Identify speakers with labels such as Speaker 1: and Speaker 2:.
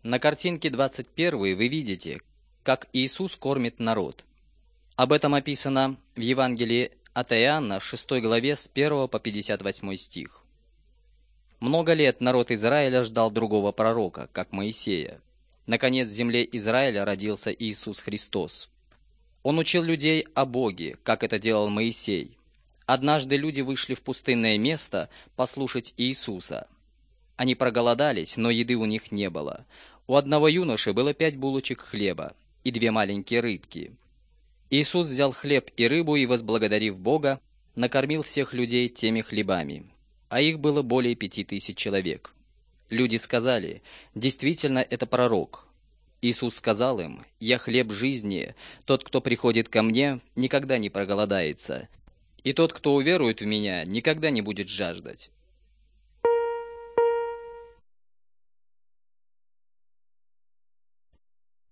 Speaker 1: На картинке 21 вы видите, как Иисус кормит народ. Об этом описано в Евангелии от Иоанна в 6 главе с 1 по 58 стих. Много лет народ Израиля ждал другого пророка, как Моисея. Наконец, в земле Израиля родился Иисус Христос. Он учил людей о Боге, как это делал Моисей. Однажды люди вышли в пустынное место послушать Иисуса. Они проголодались, но еды у них не было. У одного юноши было 5 булочек хлеба и 2 маленькие рыбки. Иисус взял хлеб и рыбу и, возблагодарив Бога, накормил всех людей теми хлебами, а их было более 5000 человек. Люди сказали: «Действительно, это пророк». Иисус сказал им: «Я хлеб жизни, тот, кто приходит ко мне, никогда не проголодается, и тот, кто уверует в меня, никогда не будет жаждать.